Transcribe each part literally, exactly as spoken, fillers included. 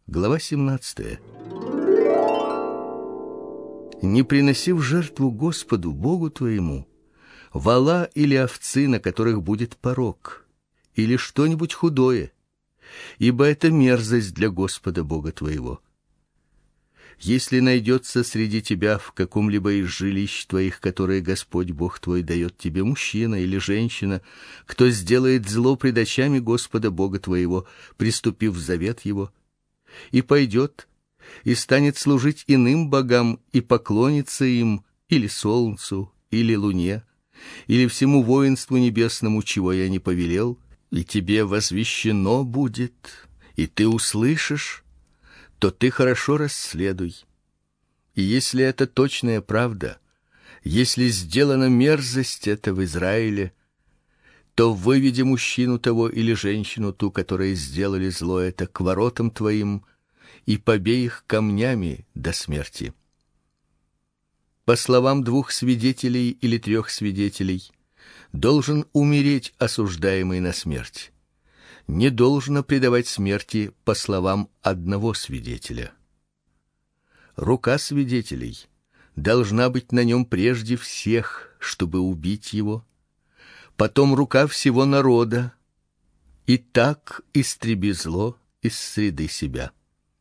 Глава семнадцатая. Не приноси в жертву Господу Богу твоему вола или овцы, на которых будет порок, или что-нибудь худое, ибо это мерзость для Господа Бога твоего. Если найдется среди тебя в каком-либо из жилищ твоих, которые Господь Бог твой дает тебе, мужчина или женщина, кто сделает зло пред очами Господа Бога твоего, приступив в завет его, и пойдет и станет служить иным богам и поклонится им, или солнцу, или луне, или всему воинству небесному, чего я не повелел, и тебе возвещено будет, и ты услышишь, то ты хорошо расследуй. И если это точная правда, если сделана мерзость это в Израиле, то выведи мужчину того или женщину ту, которые сделали зло это, к воротам твоим, и побей их камнями до смерти. По словам двух свидетелей или трех свидетелей, должен умереть осуждаемый на смерть. Не должно предавать смерти по словам одного свидетеля. Рука свидетелей должна быть на нем прежде всех, чтобы убить его, потом рука всего народа, и так истреби зло из среды себя.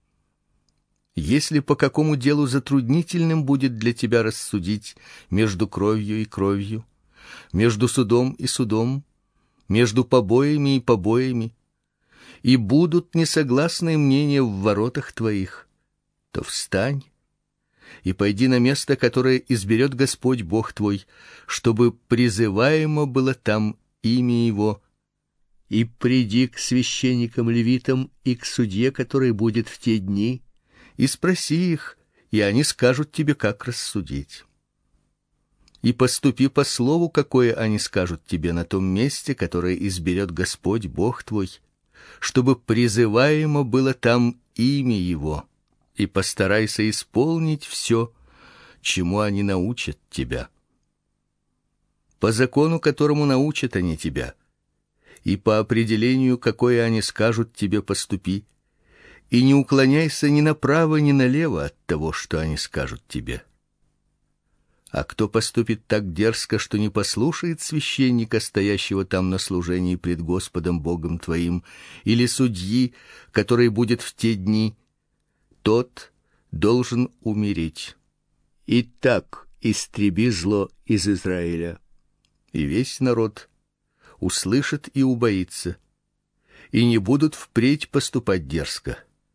Если по какому делу затруднительным будет для тебя рассудить между кровью и кровью, между судом и судом, между побоями и побоями, и будут несогласные мнения в воротах твоих, то встань и пойди на место, которое изберет Господь Бог твой, чтобы призываемо было там имя Его, и приди к священникам-левитам и к судье, который будет в те дни, и спроси их, и они скажут тебе, как рассудить. И поступи по слову, какое они скажут тебе на том месте, которое изберет Господь Бог твой, чтобы призываемо было там имя Его, и постарайся исполнить все, чему они научат тебя. По закону, которому научат они тебя, и по определению, какое они скажут тебе, поступи, и не уклоняйся ни направо, ни налево от того, что они скажут тебе. А кто поступит так дерзко, что не послушает священника, стоящего там на служении пред Господом Богом твоим, или судьи, который будет в те дни, тот должен умереть. И так истреби зло из Израиля. И весь народ услышит и убоится, и не будут впредь поступать дерзко.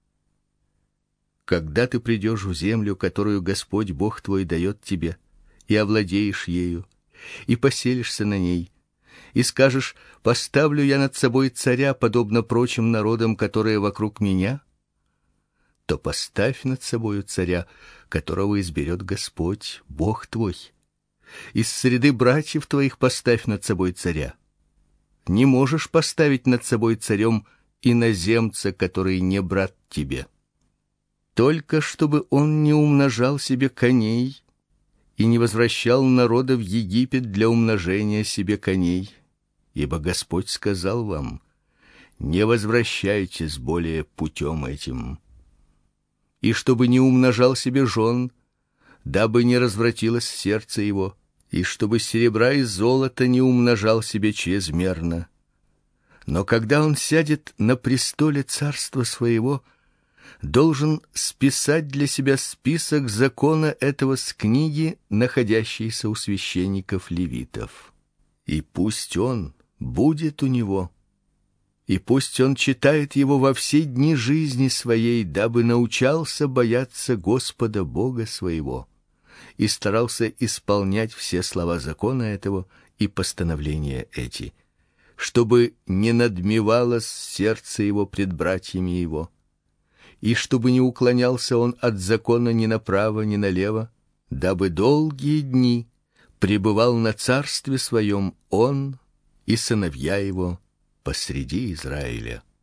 Когда ты придешь в землю, которую Господь Бог твой дает тебе, и овладеешь ею, и поселишься на ней, и скажешь: поставлю я над собой царя, подобно прочим народам, которые вокруг меня, то поставь над собою царя, которого изберет Господь Бог твой. Из среды братьев твоих поставь над собой царя. Не можешь поставить над собой царем иноземца, который не брат тебе. Только чтобы он не умножал себе коней и не возвращал народа в Египет для умножения себе коней, ибо Господь сказал вам: не возвращайтесь более путем этим. И чтобы не умножал себе жен, дабы не развратилось сердце его, и чтобы серебра и золота не умножал себе чрезмерно. Но когда он сядет на престоле царства своего, должен списать для себя список закона этого с книги, находящейся у священников-левитов. И пусть он будет у него, и пусть он читает его во все дни жизни своей, дабы научался бояться Господа Бога своего и старался исполнять все слова закона этого и постановления эти, чтобы не надмевалось сердце его пред братьями его, и чтобы не уклонялся он от закона ни направо, ни налево, дабы долгие дни пребывал на царстве своем он и сыновья его посреди Израиля.